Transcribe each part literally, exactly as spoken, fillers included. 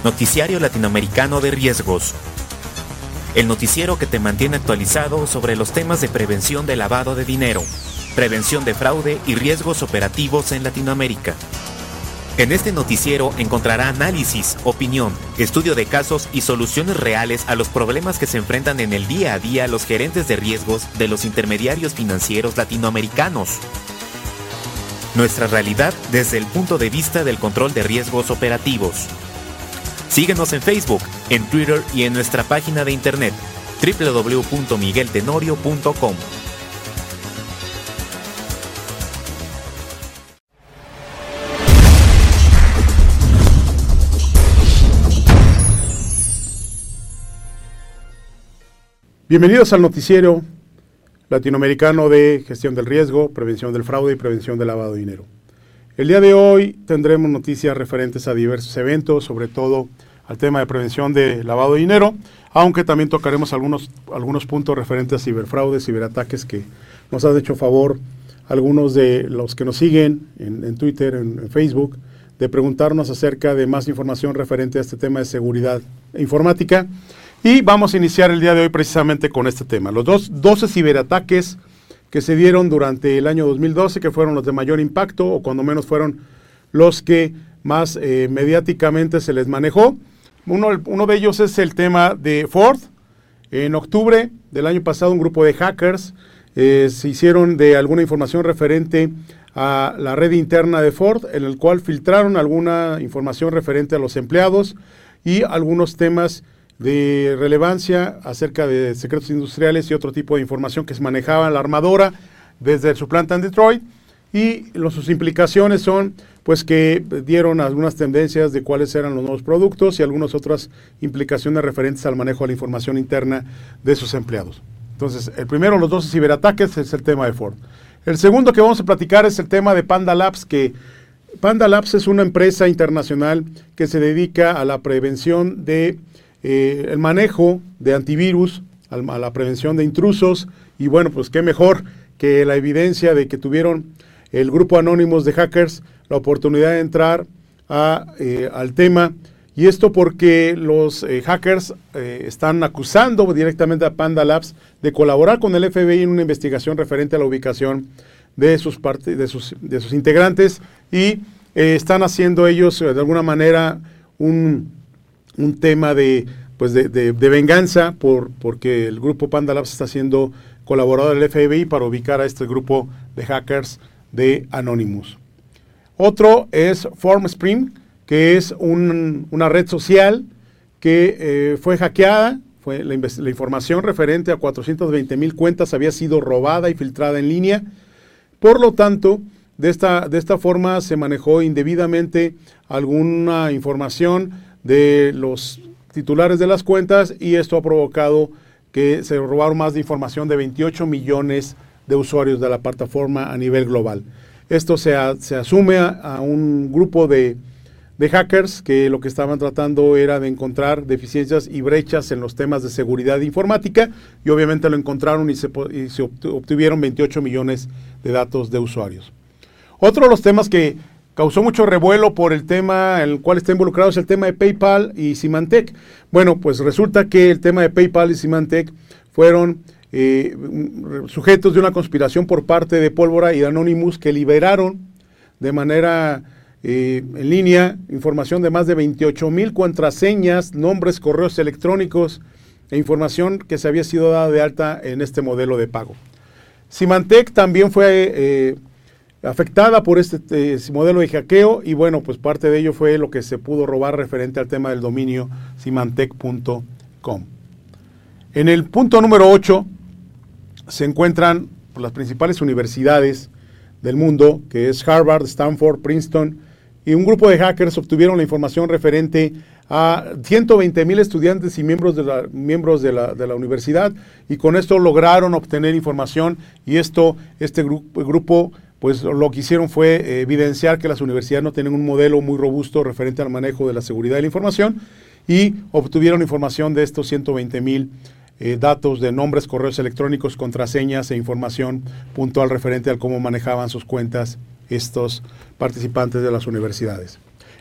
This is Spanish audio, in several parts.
Noticiario Latinoamericano de Riesgos. El noticiero que te mantiene actualizado sobre los temas de prevención de lavado de dinero, prevención de fraude y riesgos operativos en Latinoamérica. En este noticiero encontrará análisis, opinión, estudio de casos y soluciones reales a los problemas que se enfrentan en el día a día los gerentes de riesgos de los intermediarios financieros latinoamericanos. Nuestra realidad desde el punto de vista del control de riesgos operativos. Síguenos en Facebook, en Twitter y en nuestra página de internet doble u doble u doble u punto miguel tenorio punto com. Bienvenidos al noticiero latinoamericano de gestión del riesgo, prevención del fraude y prevención del lavado de dinero. El día de hoy tendremos noticias referentes a diversos eventos, sobre todo al tema de prevención de lavado de dinero, aunque también tocaremos algunos, algunos puntos referentes a ciberfraude, ciberataques que nos han hecho favor algunos de los que nos siguen en, en Twitter, en, en Facebook, de preguntarnos acerca de más información referente a este tema de seguridad informática. Y vamos a iniciar el día de hoy precisamente con este tema. Los dos, doce ciberataques que se dieron durante el año dos mil doce, que fueron los de mayor impacto, o cuando menos fueron los que más eh, mediáticamente se les manejó. Uno, uno de ellos es el tema de Ford. En octubre del año pasado, un grupo de hackers eh, se hicieron de alguna información referente a la red interna de Ford, en el cual filtraron alguna información referente a los empleados y algunos temas de relevancia acerca de secretos industriales y otro tipo de información que se manejaba en la armadora desde su planta en Detroit, y los, sus implicaciones son pues que dieron algunas tendencias de cuáles eran los nuevos productos y algunas otras implicaciones referentes al manejo de la información interna de sus empleados. Entonces, el primero, los doce ciberataques, es el tema de Ford. El segundo que vamos a platicar es el tema de Panda Labs, que Panda Labs es una empresa internacional que se dedica a la prevención de Eh, el manejo de antivirus, a la prevención de intrusos, y bueno, pues qué mejor que la evidencia de que tuvieron el grupo Anonymous de hackers la oportunidad de entrar a, eh, al tema, y esto porque los eh, hackers eh, están acusando directamente a Panda Labs de colaborar con el F B I en una investigación referente a la ubicación de sus, parte, de sus, de sus integrantes, y eh, están haciendo ellos eh, de alguna manera un... un tema de, pues de, de, de venganza por, porque el grupo Panda Labs está siendo colaborador del F B I para ubicar a este grupo de hackers de Anonymous. Otro es FormSpring, que es un, una red social que eh, fue hackeada. Fue la, la información referente a cuatrocientas veinte mil cuentas había sido robada y filtrada en línea. Por lo tanto, de esta, de esta forma se manejó indebidamente alguna información de los titulares de las cuentas, y esto ha provocado que se robaron más de información de veintiocho millones de usuarios de la plataforma a nivel global. Esto se, a, se asume a, a un grupo de, de hackers que lo que estaban tratando era de encontrar deficiencias y brechas en los temas de seguridad informática, y obviamente lo encontraron y se, y se obtuvieron veintiocho millones de datos de usuarios. Otro de los temas que causó mucho revuelo por el tema en el cual está involucrado es el tema de PayPal y Symantec. Bueno, pues resulta que el tema de PayPal y Symantec fueron eh, sujetos de una conspiración por parte de Pólvora y de Anonymous, que liberaron de manera eh, en línea información de más de veintiocho mil contraseñas, nombres, correos electrónicos e información que se había sido dada de alta en este modelo de pago. Symantec también fue eh, afectada por este eh, modelo de hackeo, y bueno, pues parte de ello fue lo que se pudo robar referente al tema del dominio symantec punto com. En el punto número ocho se encuentran pues, las principales universidades del mundo, que es Harvard, Stanford, Princeton, y un grupo de hackers obtuvieron la información referente a ciento veinte mil estudiantes y miembros de la, miembros de la, de la universidad, y con esto lograron obtener información, y esto, este gru grupo pues lo que hicieron fue eh, evidenciar que las universidades no tienen un modelo muy robusto referente al manejo de la seguridad de la información, y obtuvieron información de estos ciento veinte mil eh, datos de nombres, correos electrónicos, contraseñas e información puntual referente al cómo manejaban sus cuentas estos participantes de las universidades.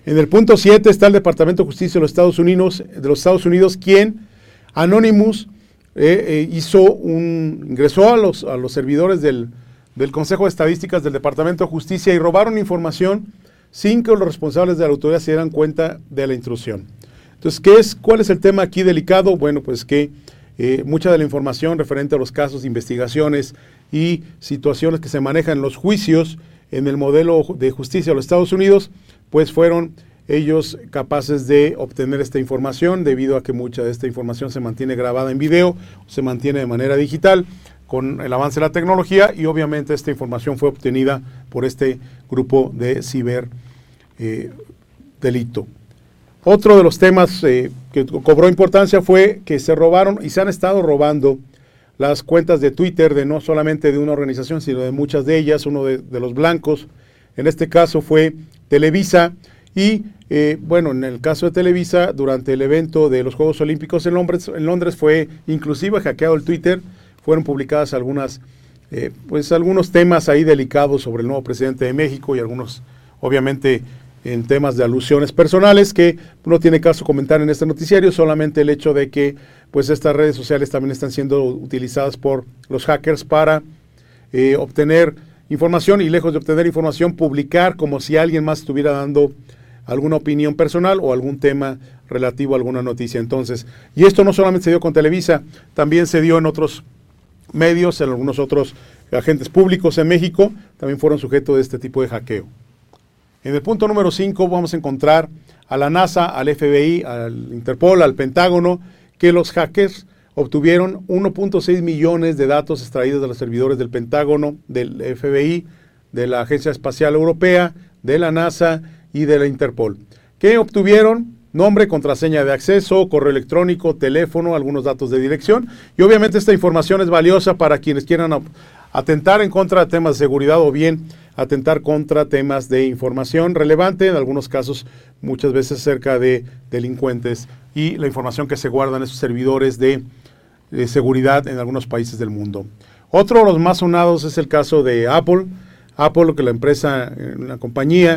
En el punto siete está el Departamento de Justicia de los Estados Unidos, de los Estados Unidos quien, Anonymous, eh, eh, hizo un, ingresó a los, a los servidores del, del Consejo de Estadísticas del Departamento de Justicia y robaron información sin que los responsables de la autoridad se dieran cuenta de la intrusión. Entonces, ¿qué es, ¿cuál es el tema aquí delicado? Bueno, pues que eh, mucha de la información referente a los casos, investigaciones y situaciones que se manejan en los juicios en el modelo de justicia de los Estados Unidos, pues fueron ellos capaces de obtener esta información debido a que mucha de esta información se mantiene grabada en video, se mantiene de manera digital con el avance de la tecnología y obviamente esta información fue obtenida por este grupo de ciber eh, delito. Otro de los temas eh, que cobró importancia fue que se robaron y se han estado robando las cuentas de Twitter de no solamente de una organización, sino de muchas de ellas, uno de, de los blancos, en este caso fue Televisa, y eh, bueno, en el caso de Televisa, durante el evento de los Juegos Olímpicos en Londres, en Londres fue inclusive hackeado el Twitter, fueron publicadas algunas, eh, pues algunos temas ahí delicados sobre el nuevo presidente de México y algunos, obviamente, en temas de alusiones personales que no tiene caso comentar en este noticiario, solamente el hecho de que pues estas redes sociales también están siendo utilizadas por los hackers para eh, obtener información y lejos de obtener información, publicar como si alguien más estuviera dando alguna opinión personal o algún tema relativo a alguna noticia. Entonces, y esto no solamente se dio con Televisa, también se dio en otros medios, en algunos otros agentes públicos en México, también fueron sujetos de este tipo de hackeo. En el punto número cinco vamos a encontrar a la NASA, al F B I, al Interpol, al Pentágono, que los hackers obtuvieron uno punto seis millones de datos extraídos de los servidores del Pentágono, del F B I, de la Agencia Espacial Europea, de la NASA y de la Interpol. ¿Qué obtuvieron? Nombre, contraseña de acceso, correo electrónico, teléfono, algunos datos de dirección. Y obviamente esta información es valiosa para quienes quieran atentar en contra de temas de seguridad o bien atentar contra temas de información relevante, en algunos casos muchas veces cerca de delincuentes y la información que se guarda en esos servidores de, de seguridad en algunos países del mundo. Otro de los más sonados es el caso de Apple. Apple, que la empresa, la compañía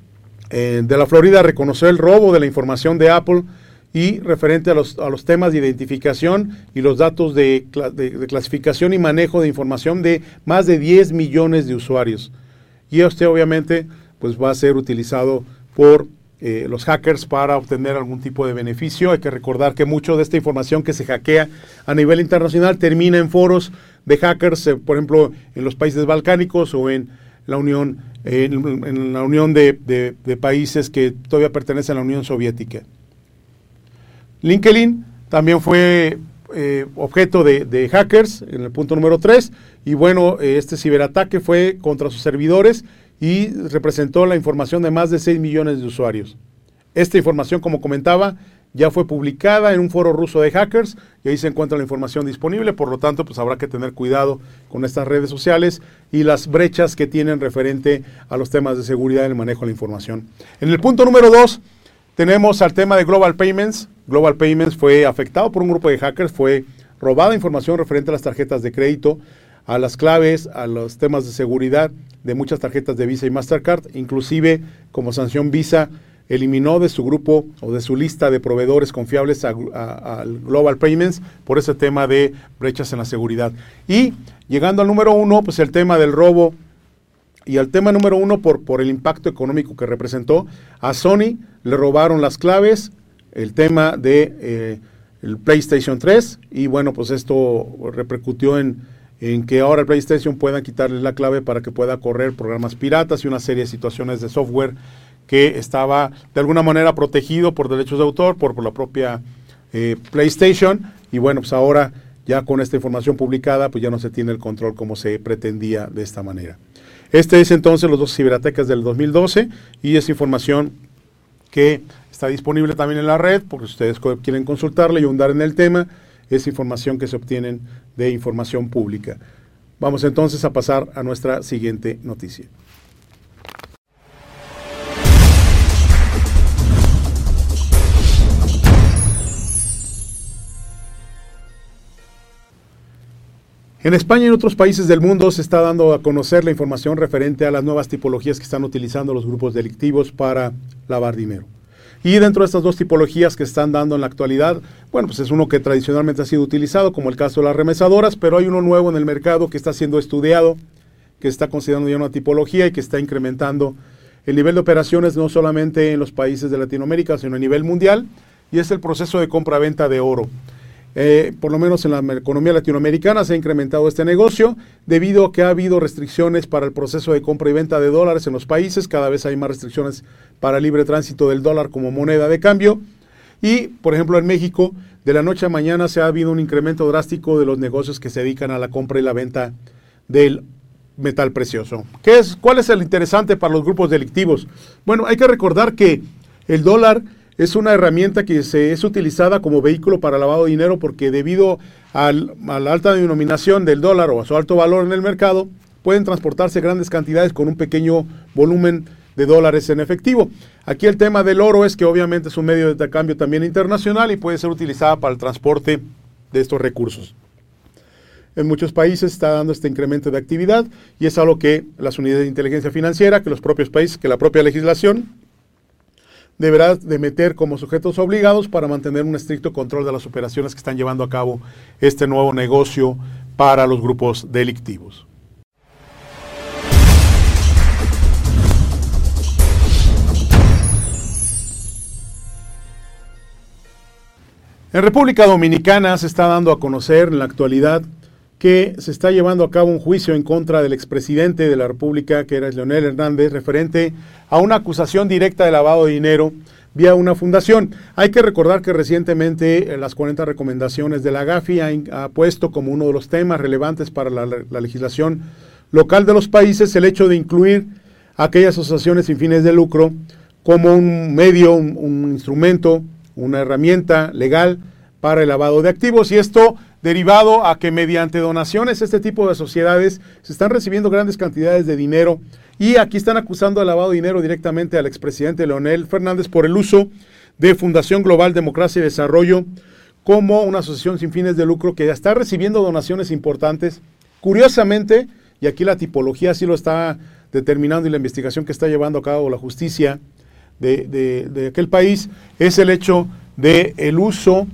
eh, de la Florida reconoció el robo de la información de Apple y referente a los, a los temas de identificación y los datos de, de, de clasificación y manejo de información de más de diez millones de usuarios. Y este obviamente pues va a ser utilizado por eh, los hackers para obtener algún tipo de beneficio. Hay que recordar que mucho de esta información que se hackea a nivel internacional termina en foros de hackers, eh, por ejemplo, en los países balcánicos o en la Unión, eh, en, en la unión de, de, de países que todavía pertenecen a la Unión Soviética. LinkedIn también fue eh, objeto de, de hackers en el punto número tres y bueno, eh, este ciberataque fue contra sus servidores y representó la información de más de seis millones de usuarios. Esta información, como comentaba, ya fue publicada en un foro ruso de hackers y ahí se encuentra la información disponible, por lo tanto pues habrá que tener cuidado con estas redes sociales y las brechas que tienen referente a los temas de seguridad en el manejo de la información. En el punto número dos tenemos al tema de Global Payments. Global Payments fue afectado por un grupo de hackers, fue robada información referente a las tarjetas de crédito, a las claves, a los temas de seguridad de muchas tarjetas de Visa y Mastercard, inclusive como sanción Visa eliminó de su grupo o de su lista de proveedores confiables a, a, a Global Payments por ese tema de brechas en la seguridad. Y llegando al número uno, pues el tema del robo y al tema número uno por, por el impacto económico que representó, a Sony le robaron las claves, el tema de eh, el PlayStation tres y bueno, pues esto repercutió en, en que ahora el PlayStation pueda quitarle la clave para que pueda correr programas piratas y una serie de situaciones de software que estaba de alguna manera protegido por derechos de autor, por, por la propia eh, PlayStation, y bueno, pues ahora ya con esta información publicada, pues ya no se tiene el control como se pretendía de esta manera. Este es entonces los dos ciberataques del dos mil doce, y es información que está disponible también en la red, porque si ustedes quieren consultarla y ahondar en el tema, es información que se obtienen de información pública. Vamos entonces a pasar a nuestra siguiente noticia. En España y en otros países del mundo se está dando a conocer la información referente a las nuevas tipologías que están utilizando los grupos delictivos para lavar dinero. Y dentro de estas dos tipologías que están dando en la actualidad, bueno, pues es uno que tradicionalmente ha sido utilizado, como el caso de las remesadoras, pero hay uno nuevo en el mercado que está siendo estudiado, que está considerando ya una tipología y que está incrementando el nivel de operaciones no solamente en los países de Latinoamérica, sino a nivel mundial, y es el proceso de compra-venta de oro. Eh, por lo menos en la economía latinoamericana se ha incrementado este negocio debido a que ha habido restricciones para el proceso de compra y venta de dólares en los países. Cada vez hay más restricciones para el libre tránsito del dólar como moneda de cambio. Y, por ejemplo, en México, de la noche a mañana se ha habido un incremento drástico de los negocios que se dedican a la compra y la venta del metal precioso. ¿Qué es, ¿Cuál es el interesante para los grupos delictivos? Bueno, hay que recordar que el dólar es una herramienta que se es utilizada como vehículo para lavado de dinero porque debido al, a la alta denominación del dólar o a su alto valor en el mercado, pueden transportarse grandes cantidades con un pequeño volumen de dólares en efectivo. Aquí el tema del oro es que obviamente es un medio de intercambio también internacional y puede ser utilizada para el transporte de estos recursos. En muchos países está dando este incremento de actividad y es algo que las unidades de inteligencia financiera, que los propios países, que la propia legislación deberá de meter como sujetos obligados para mantener un estricto control de las operaciones que están llevando a cabo este nuevo negocio para los grupos delictivos. En República Dominicana se está dando a conocer en la actualidad que se está llevando a cabo un juicio en contra del expresidente de la República, que era Leonel Fernández, referente a una acusación directa de lavado de dinero vía una fundación. Hay que recordar que recientemente eh, las cuarenta recomendaciones de la GAFI ha, ha puesto como uno de los temas relevantes para la, la legislación local de los países el hecho de incluir aquellas asociaciones sin fines de lucro como un medio, un, un instrumento, una herramienta legal para el lavado de activos, y esto derivado a que mediante donaciones este tipo de sociedades se están recibiendo grandes cantidades de dinero, y aquí están acusando de lavado de dinero directamente al expresidente Leonel Fernández por el uso de Fundación Global Democracia y Desarrollo como una asociación sin fines de lucro que ya está recibiendo donaciones importantes. Curiosamente, y aquí la tipología sí lo está determinando y la investigación que está llevando a cabo la justicia de, de, de aquel país, es el hecho de el uso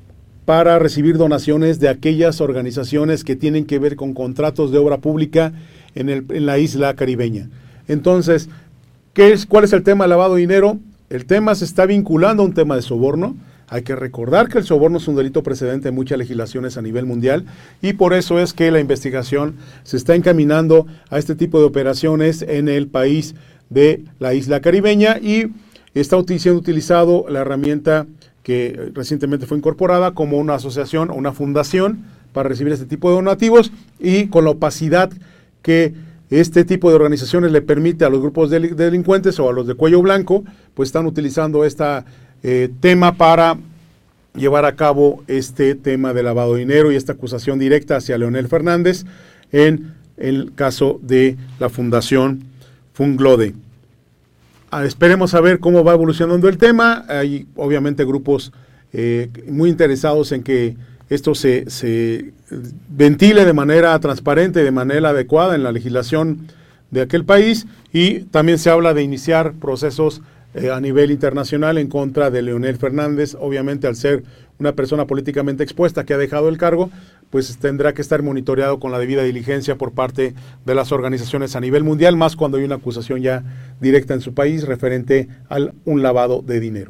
para recibir donaciones de aquellas organizaciones que tienen que ver con contratos de obra pública en, el, en la isla caribeña. Entonces, ¿qué es, ¿cuál es el tema del lavado de dinero? El tema se está vinculando a un tema de soborno. Hay que recordar que el soborno es un delito precedente en muchas legislaciones a nivel mundial, y por eso es que la investigación se está encaminando a este tipo de operaciones en el país de la isla caribeña, y está siendo utilizado la herramienta que recientemente fue incorporada como una asociación o una fundación para recibir este tipo de donativos, y con la opacidad que este tipo de organizaciones le permite a los grupos de delincuentes o a los de cuello blanco, pues están utilizando este eh, tema para llevar a cabo este tema de lavado de dinero y esta acusación directa hacia Leonel Fernández en el caso de la Fundación Funglode. Esperemos a ver cómo va evolucionando el tema. Hay obviamente grupos eh, muy interesados en que esto se, se ventile de manera transparente, de manera adecuada en la legislación de aquel país, y también se habla de iniciar procesos eh, a nivel internacional en contra de Leonel Fernández. Obviamente, al ser una persona políticamente expuesta que ha dejado el cargo, pues tendrá que estar monitoreado con la debida diligencia por parte de las organizaciones a nivel mundial, más cuando hay una acusación ya directa en su país referente a un lavado de dinero.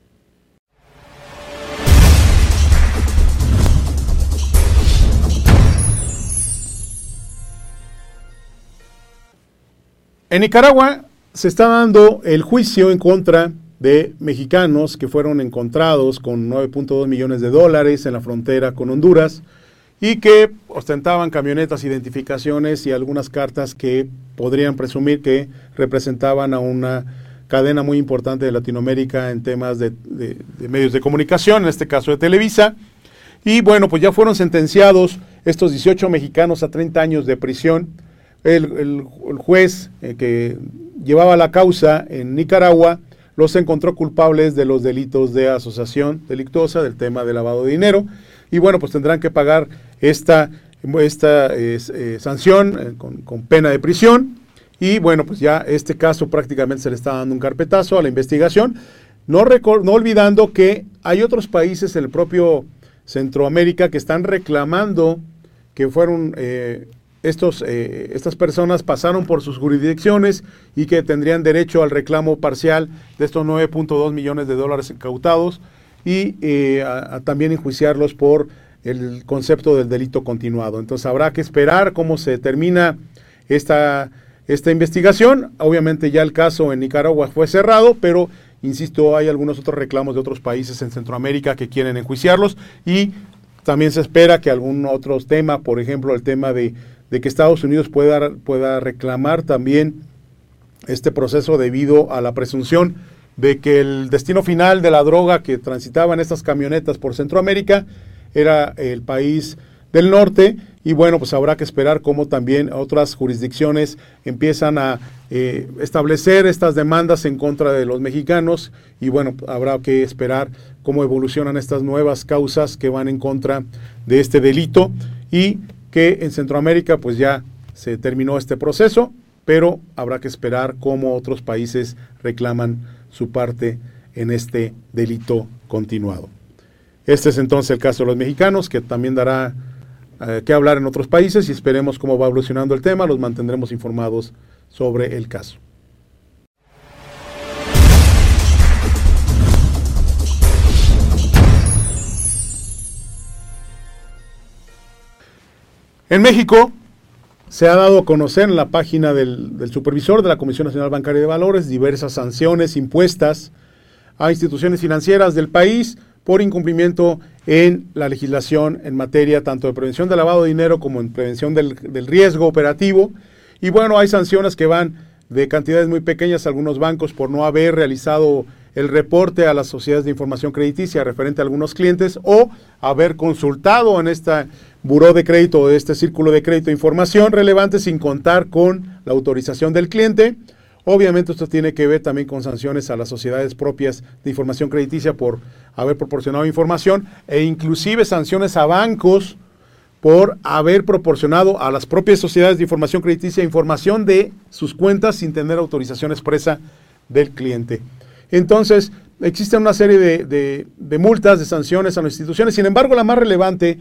En Nicaragua se está dando el juicio en contra de mexicanos que fueron encontrados con nueve punto dos millones de dólares en la frontera con Honduras y que ostentaban camionetas, identificaciones y algunas cartas que podrían presumir que representaban a una cadena muy importante de Latinoamérica en temas de, de, de medios de comunicación, en este caso de Televisa. Y bueno, pues ya fueron sentenciados estos dieciocho mexicanos a treinta años de prisión. El, el, el juez eh, que llevaba la causa en Nicaragua los encontró culpables de los delitos de asociación delictuosa, del tema de lavado de dinero, y bueno, pues tendrán que pagar esta esta eh, eh, sanción eh, con, con pena de prisión. Y bueno, pues ya este caso prácticamente se le está dando un carpetazo a la investigación. No, no olvidando que hay otros países en el propio Centroamérica que están reclamando que fueron eh, estos, eh, estas personas pasaron por sus jurisdicciones y que tendrían derecho al reclamo parcial de estos nueve punto dos millones de dólares incautados y eh, a, a también enjuiciarlos por el concepto del delito continuado. Entonces habrá que esperar cómo se termina esta, esta investigación. Obviamente ya el caso en Nicaragua fue cerrado, pero insisto, hay algunos otros reclamos de otros países en Centroamérica que quieren enjuiciarlos y también se espera que algún otro tema, por ejemplo, el tema de, de que Estados Unidos pueda, pueda reclamar también este proceso debido a la presunción de que el destino final de la droga que transitaban estas camionetas por Centroamérica era el país del norte, y bueno, pues habrá que esperar cómo también otras jurisdicciones empiezan a eh, establecer estas demandas en contra de los mexicanos, y bueno, habrá que esperar cómo evolucionan estas nuevas causas que van en contra de este delito, y que en Centroamérica pues ya se terminó este proceso, pero habrá que esperar cómo otros países reclaman su parte en este delito continuado. Este es entonces el caso de los mexicanos, que también dará eh, que hablar en otros países, y esperemos cómo va evolucionando el tema. Los mantendremos informados sobre el caso. En México se ha dado a conocer en la página del, del supervisor de la Comisión Nacional Bancaria de Valores diversas sanciones impuestas a instituciones financieras del país por incumplimiento en la legislación en materia tanto de prevención del lavado de dinero como en prevención del, del riesgo operativo. Y bueno, hay sanciones que van de cantidades muy pequeñas a algunos bancos por no haber realizado el reporte a las sociedades de información crediticia referente a algunos clientes, o haber consultado en esta buró de crédito o este círculo de crédito información relevante sin contar con la autorización del cliente. Obviamente esto tiene que ver también con sanciones a las sociedades propias de información crediticia por haber proporcionado información, e inclusive sanciones a bancos por haber proporcionado a las propias sociedades de información crediticia información de sus cuentas sin tener autorización expresa del cliente. Entonces, existen una serie de, de, de multas, de sanciones a las instituciones. Sin embargo, la más relevante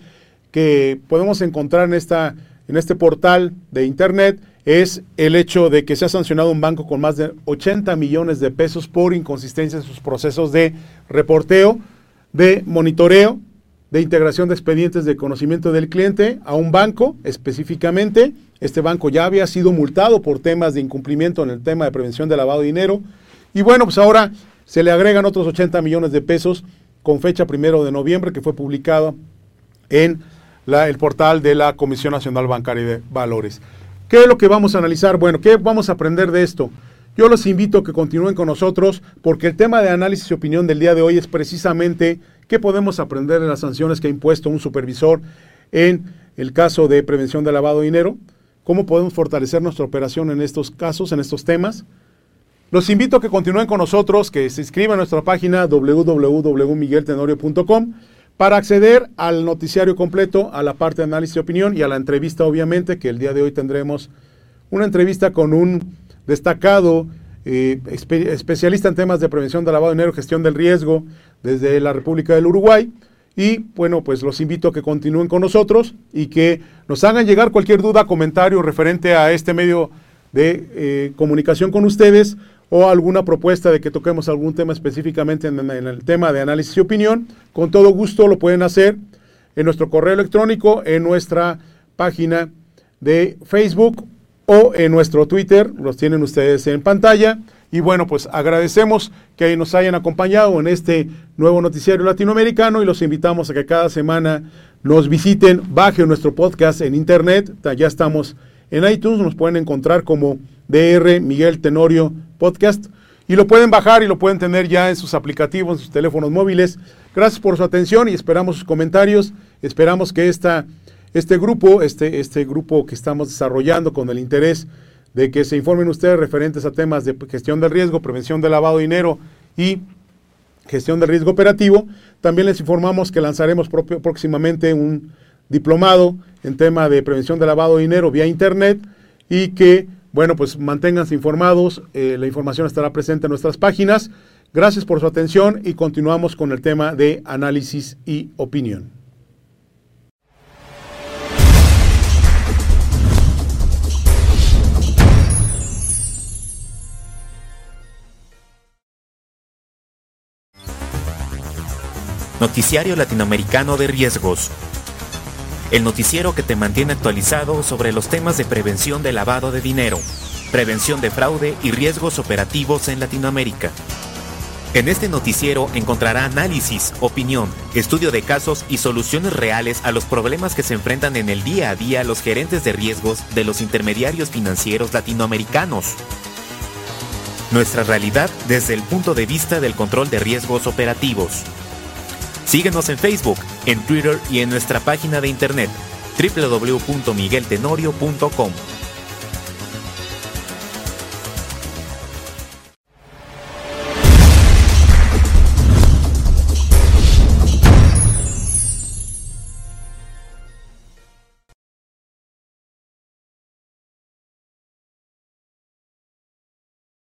que podemos encontrar en, esta, en este portal de internet es el hecho de que se ha sancionado un banco con más de ochenta millones de pesos por inconsistencia en sus procesos de reporteo, de monitoreo, de integración de expedientes de conocimiento del cliente a un banco específicamente. Este banco ya había sido multado por temas de incumplimiento en el tema de prevención de lavado de dinero. Y bueno, pues ahora se le agregan otros ochenta millones de pesos con fecha primero de noviembre, que fue publicado en la, el portal de la Comisión Nacional Bancaria de Valores. ¿Qué es lo que vamos a analizar? Bueno, ¿qué vamos a aprender de esto? Yo los invito a que continúen con nosotros, porque el tema de análisis y opinión del día de hoy es precisamente qué podemos aprender de las sanciones que ha impuesto un supervisor en el caso de prevención de lavado de dinero, cómo podemos fortalecer nuestra operación en estos casos, en estos temas. Los invito a que continúen con nosotros, que se inscriban a nuestra página doble u doble u doble u punto miguel tenorio punto com para acceder al noticiario completo, a la parte de análisis y opinión y a la entrevista, obviamente, que el día de hoy tendremos una entrevista con un destacado eh, espe- especialista en temas de prevención de lavado de dinero y gestión del riesgo desde la República del Uruguay. Y bueno, pues los invito a que continúen con nosotros y que nos hagan llegar cualquier duda, comentario referente a este medio de eh, comunicación con ustedes, o alguna propuesta de que toquemos algún tema específicamente en, en el tema de análisis y opinión. Con todo gusto lo pueden hacer en nuestro correo electrónico, en nuestra página de Facebook o en nuestro Twitter. Los tienen ustedes en pantalla. Y bueno, pues agradecemos que nos hayan acompañado en este nuevo noticiario latinoamericano, y los invitamos a que cada semana nos visiten, bajen nuestro podcast en internet. Ya estamos en iTunes, nos pueden encontrar como D R Miguel Tenorio Podcast, y lo pueden bajar y lo pueden tener ya en sus aplicativos, en sus teléfonos móviles. Gracias por su atención y esperamos sus comentarios. Esperamos que esta, este grupo, este, este grupo que estamos desarrollando con el interés de que se informen ustedes referentes a temas de gestión del riesgo, prevención del lavado de dinero y gestión del riesgo operativo. También les informamos que lanzaremos propio, próximamente un diplomado en tema de prevención de lavado de dinero vía internet y que, bueno, pues manténganse informados, eh, la información estará presente en nuestras páginas. Gracias por su atención y continuamos con el tema de análisis y opinión. Noticiario Latinoamericano de Riesgos. El noticiero que te mantiene actualizado sobre los temas de prevención de lavado de dinero, prevención de fraude y riesgos operativos en Latinoamérica. En este noticiero encontrará análisis, opinión, estudio de casos y soluciones reales a los problemas que se enfrentan en el día a día los gerentes de riesgos de los intermediarios financieros latinoamericanos. Nuestra realidad desde el punto de vista del control de riesgos operativos. Síguenos en Facebook, en Twitter y en nuestra página de internet doble u doble u doble u punto miguel tenorio punto com.